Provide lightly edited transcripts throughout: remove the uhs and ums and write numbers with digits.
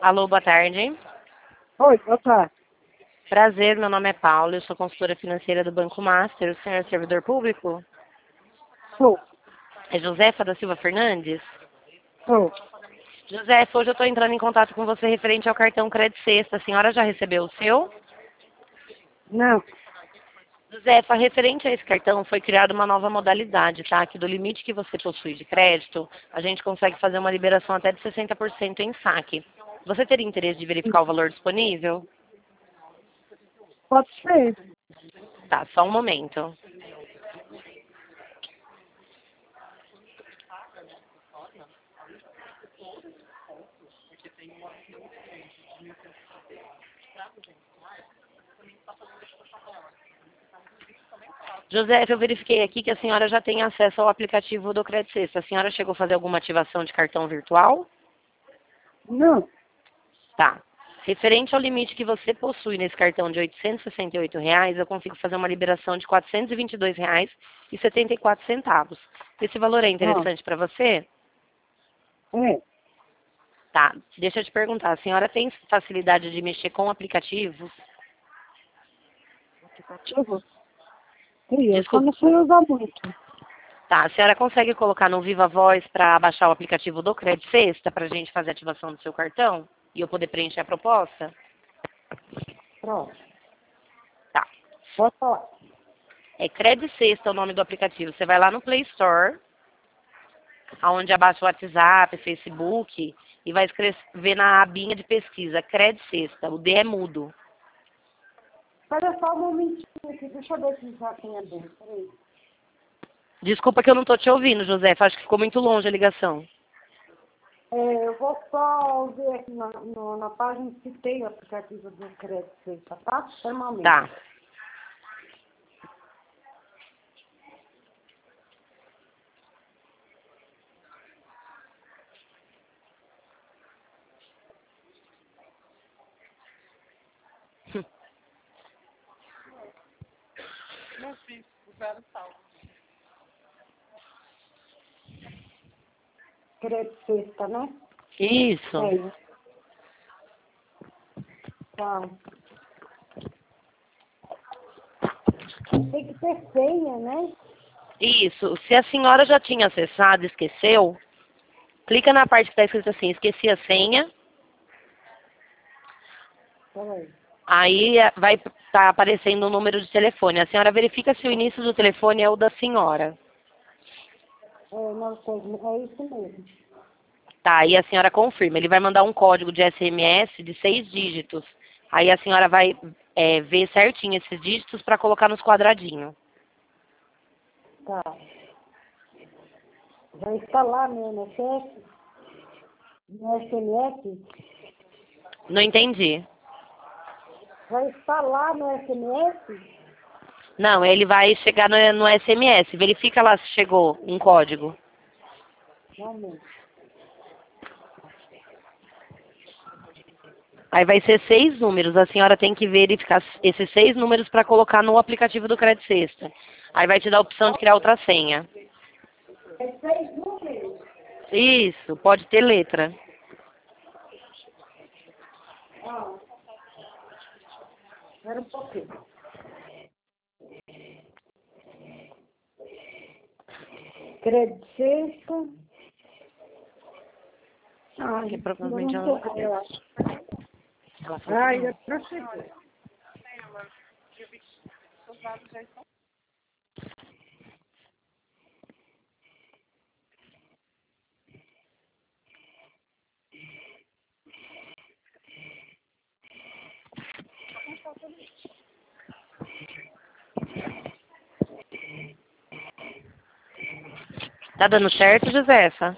Alô, boa tarde. Oi, boa tarde. Prazer, meu nome é Paula, eu sou consultora financeira do Banco Master. O senhor é servidor público? Sou, É Josefa da Silva Fernandes? sou. Josefa, hoje eu estou entrando em contato com você referente ao cartão Crédito Sexta. A senhora já recebeu o seu? Não, Josefa, referente a esse cartão, foi criada uma nova modalidade, tá? Que do limite que você possui de crédito, a gente consegue fazer uma liberação até de 60% em saque. Você teria interesse de verificar o valor disponível? pode ser. Tá, só um momento. Josefa, eu verifiquei aqui que a senhora já tem acesso ao aplicativo do Crédito Sexta. A senhora chegou a fazer alguma ativação de cartão virtual? Não, Tá. Referente ao limite que você possui nesse cartão de R$ 868, eu consigo fazer uma liberação de R$ 422,74. Esse valor é não. interessante para você? É, Tá. Deixa eu te perguntar, a senhora tem facilidade de mexer com aplicativos? aplicativo? Sim, eu só Desculpa. não sei usar muito. Tá, a senhora consegue colocar no Viva Voz para baixar o aplicativo do Crédito Sexta para a gente fazer a ativação do seu cartão? E eu poder preencher a proposta? Pronto, Tá. pode falar. É Crédito Sexta o nome do aplicativo. Você vai lá no Play Store, onde abaixa o WhatsApp, Facebook, e vai escrever na abinha de pesquisa, Crédito Sexta. O D é mudo. Espera só um momentinho aqui, deixa eu ver se já tem a dentro. Peraí. Desculpa que eu não estou te ouvindo, José. Acho que ficou muito longe a ligação. Eu vou só ver aqui na página se tem o aplicativo do Crédito Sexta, tá? Espera um momento. Tá. Crédito Sexta, né? Isso. Tem. Tá. Tem que ter senha, né? Isso. Se a senhora já tinha acessado e esqueceu, clica na parte que está escrito assim, esqueci a senha. Peraí. Aí vai estar aparecendo o número de telefone. A senhora verifica se o início do telefone é o da senhora. Não sei, é isso mesmo. Tá, aí a senhora confirma. Ele vai mandar um código de SMS de 6 dígitos. Aí a senhora vai ver certinho esses dígitos para colocar nos quadradinhos. Tá. Vai instalar no NSS, no SMS. Não entendi. Vai instalar no SMS? Não, ele vai chegar no SMS. Verifica lá se chegou um código. Realmente. Aí vai ser 6 números. A senhora tem que verificar esses 6 números para colocar no aplicativo do Crédito Sexta. Aí vai te dar a opção de criar outra senha. É 6 números? Isso, pode ter letra. Ah, espera um pouquinho. Crédito Sexta. Que Ai, eu provavelmente não ela não tô vendo, quer. eu acho. Ela falou que Ai, não. é procedura. Tá dando certo, Josefa?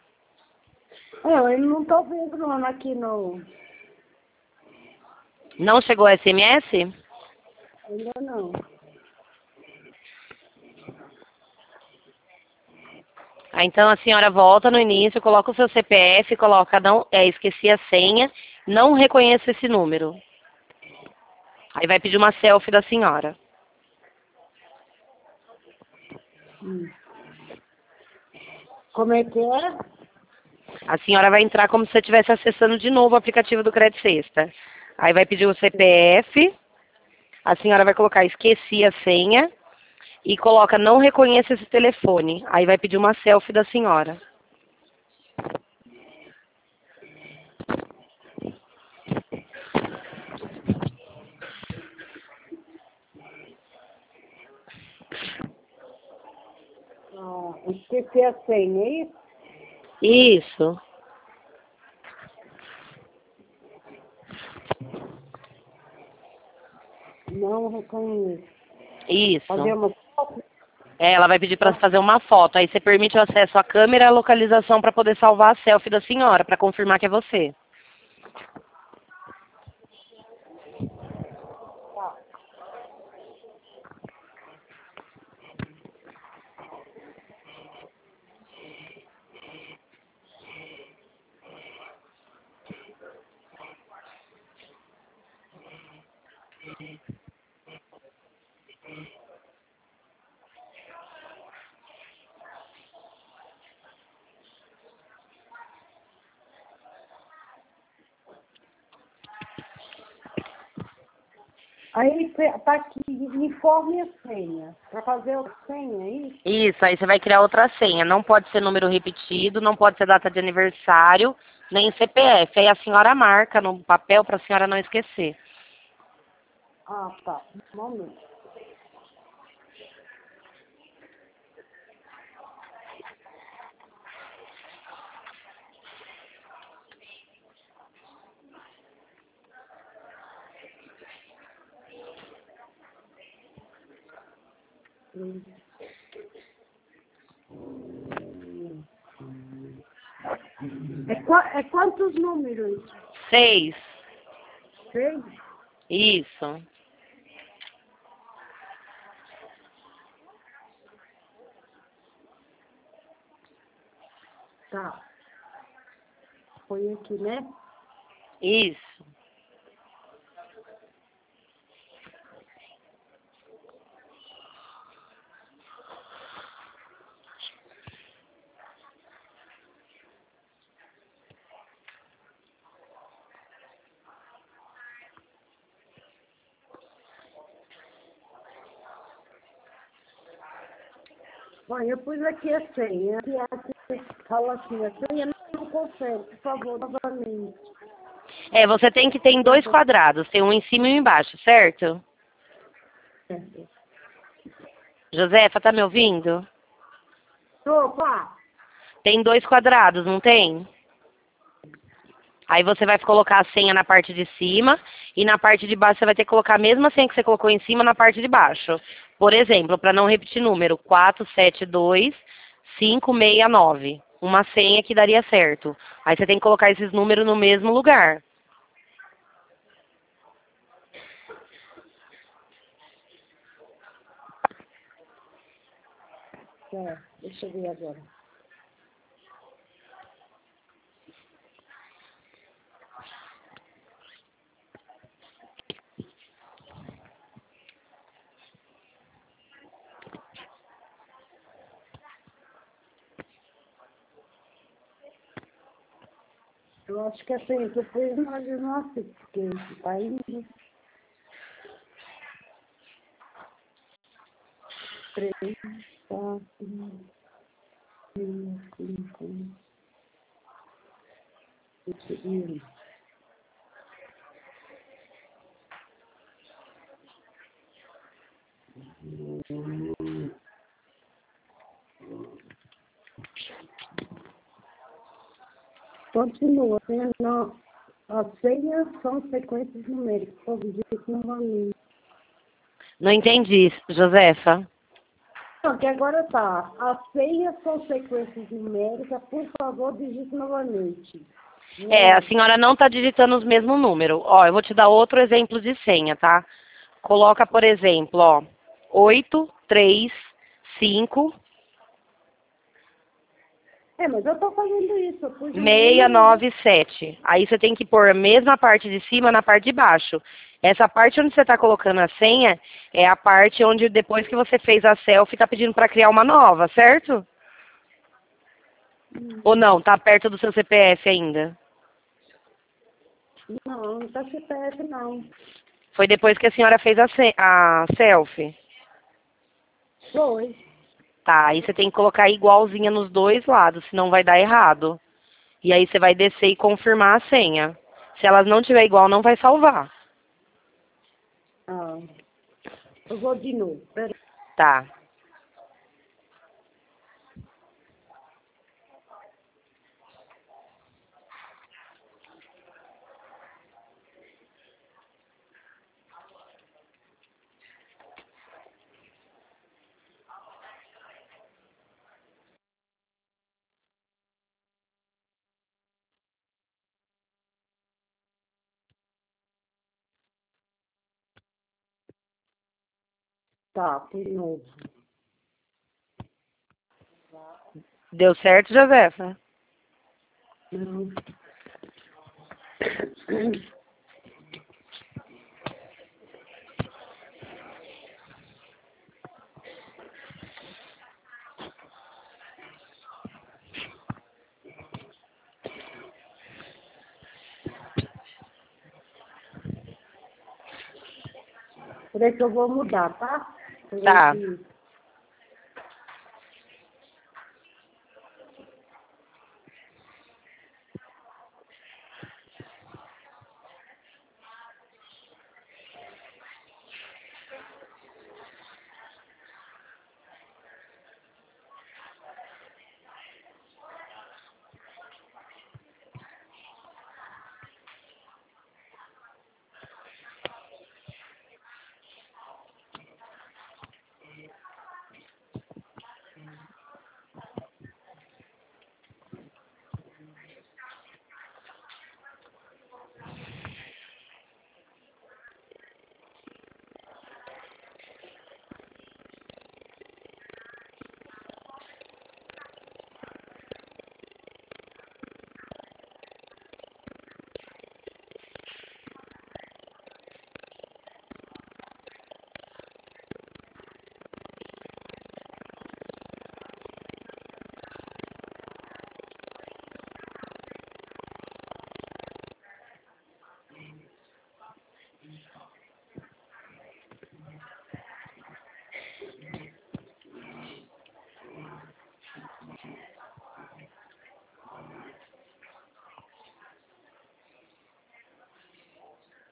Eu não tô vendo não, aqui no... Não chegou SMS? Ainda não. Ah, então a senhora volta no início, coloca o seu CPF, coloca não, esqueci a senha, não reconheço esse número. Aí vai pedir uma selfie da senhora. Como é que é? A senhora vai entrar como se você estivesse acessando de novo o aplicativo do Crédito Sexta. Aí vai pedir o CPF, a senhora vai colocar esqueci a senha e coloca não reconheço esse telefone. Aí vai pedir uma selfie da senhora. Esqueci a senha, é isso? Isso. Não reconheço. Isso. Fazer uma foto? Ela vai pedir para fazer uma foto. Aí você permite o acesso à câmera e a localização para poder salvar a selfie da senhora, para confirmar que é você. Aí tá aqui, informe a senha. Para fazer a senha, é isso? Isso, aí você vai criar outra senha. Não pode ser número repetido, não pode ser data de aniversário, nem CPF. Aí a senhora marca no papel para a senhora não esquecer. Ah, tá. Um momento. É quantos números? 6. 6? Isso. Tá. Foi aqui, né? Isso. Bom, eu pus aqui a senha. Fala assim, a senha não consegue, por favor, novamente. Você tem que ter em 2 quadrados. Tem um em cima e um embaixo, certo? Josefa, tá me ouvindo? Opa! Tem 2 quadrados, não tem? Aí você vai colocar a senha na parte de cima e na parte de baixo você vai ter que colocar a mesma senha que você colocou em cima na parte de baixo. Por exemplo, para não repetir número, 472569. Uma senha que daria certo. Aí você tem que colocar esses números no mesmo lugar. Deixa eu ver agora. Eu acho que a senha que eu pus não aceito, porque tá indo. 3, 4, 5, 6. Continua, as senhas são sequências numéricas, por digito novamente. Não entendi, Josefa. Não, que agora tá. As senhas são sequências numéricas, por favor, digite novamente. A senhora não está digitando os mesmos números. Ó, eu vou te dar outro exemplo de senha, tá? Coloca, por exemplo, ó, 835 Mas eu tô fazendo isso, eu pus o 697. Aí você tem que pôr a mesma parte de cima na parte de baixo. Essa parte onde você está colocando a senha é a parte onde depois que você fez a selfie está pedindo para criar uma nova, certo? Ou não, tá perto do seu CPF ainda? Não, não tá CPF não. Foi depois que a senhora fez a selfie? Foi. Tá, aí você tem que colocar igualzinha nos dois lados, senão vai dar errado. E aí você vai descer e confirmar a senha. Se elas não tiver igual, não vai salvar. Ah, eu vou de novo. Pera. Tá. Tá, de novo. Deu certo, Josefa? Não. Peraí que eu vou mudar, tá? Tá. Peraí.